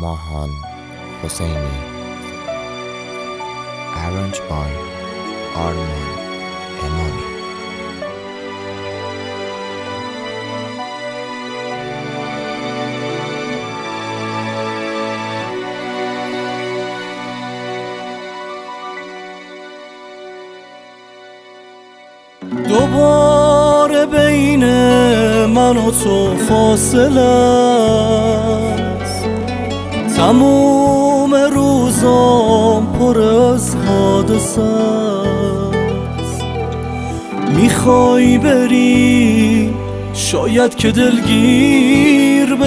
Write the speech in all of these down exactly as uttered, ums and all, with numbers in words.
ماهان حسینی. Arranged by آرمان امامی. دوباره بین من و تو فاصله است، تموم روزام پر از حادثه است. میخوای بری شاید که دلگیر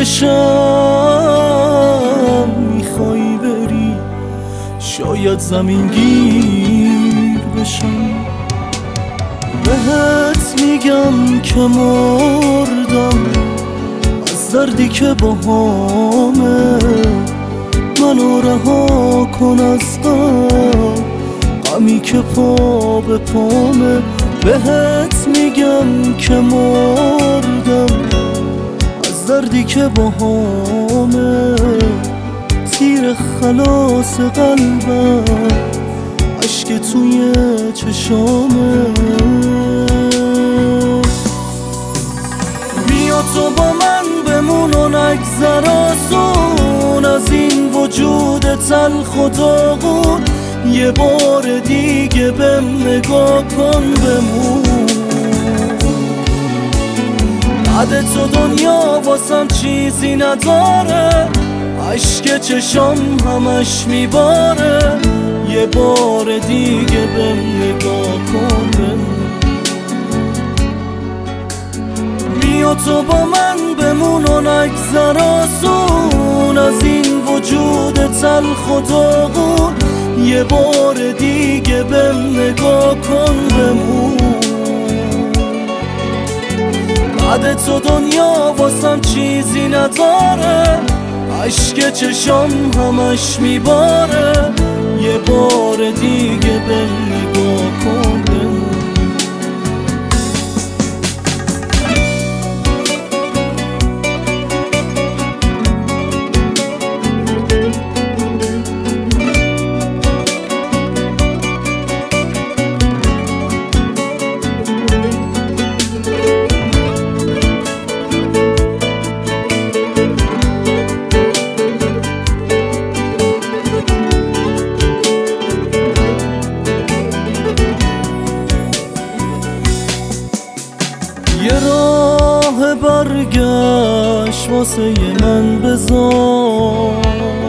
بشم، میخوای بری شاید زمین گیر بشم. بهت میگم که مردم از دردی که باهامه، منو رها کن از غم، غمی که پا به پامه. بهت میگم که مردم از دردی که باهامه، تیر خلاص قلبم عشق توی چشامه. بیا تو با من بمون و نگذر آسون از این وجود تلخ و داغون. یه بار دیگه بهم نگاه کن بمون، بعد تو دنیا واسم چیزی نداره، عشق چشام همش میباره. یه بار دیگه بهم نگاه کن بمون. بیا تو با من بمون و نگذر آسون از این وجود تلخ و داغون. یه بار دیگه بهم نگاه کن بمون، بعد تو دنیا واسم چیزی نداره، عشق چشام همش میباره. یه بار دیگه بهم نگاه کن بمون. یه راه برگشت واسه من بذار،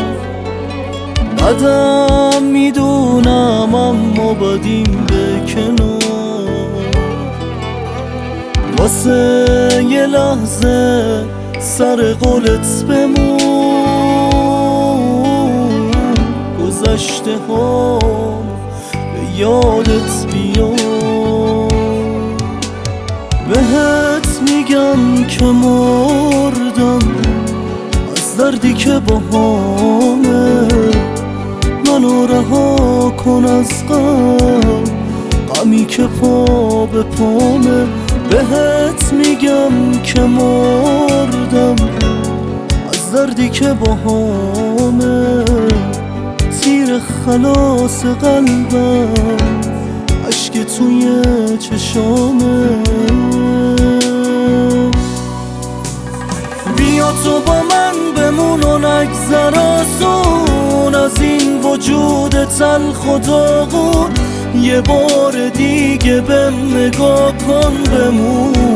بعدم میدونم اما بدیم به کنار. واسه یه لحظه سر قولت بمون، گذشته ها به یادت بیاد. بهت میگم که مردم از دردی که باهامه، منو رها کن از غم، غمی که پا به پامه. بهت میگم که مردم از دردی که باهامه، تیر خلاص قلبم عشق توی چشامه. بیا تو با من بمون و نگذر آسون از این وجود تلخ و داغون. یه بار دیگه بهم نگاه کن بمون،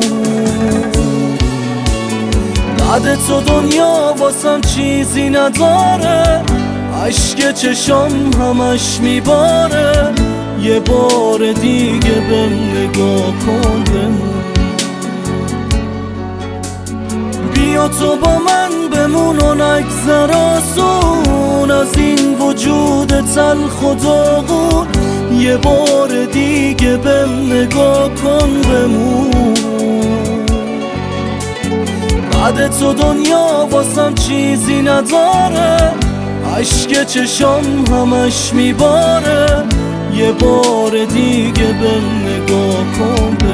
بعد تو دنیا واسم چیزی نداره، عشق چشام همش میباره. یه بار دیگه بهم نگاه کن بمون. بیا تو با من بمون و نگذر آسون از این وجود تلخ و داغون. یه بار دیگه بهم نگاه کن بمون، بعد تو دنیا واسم چیزی نداره، عشق چشام همش میباره. یه بار دیگه بهم نگاه کن.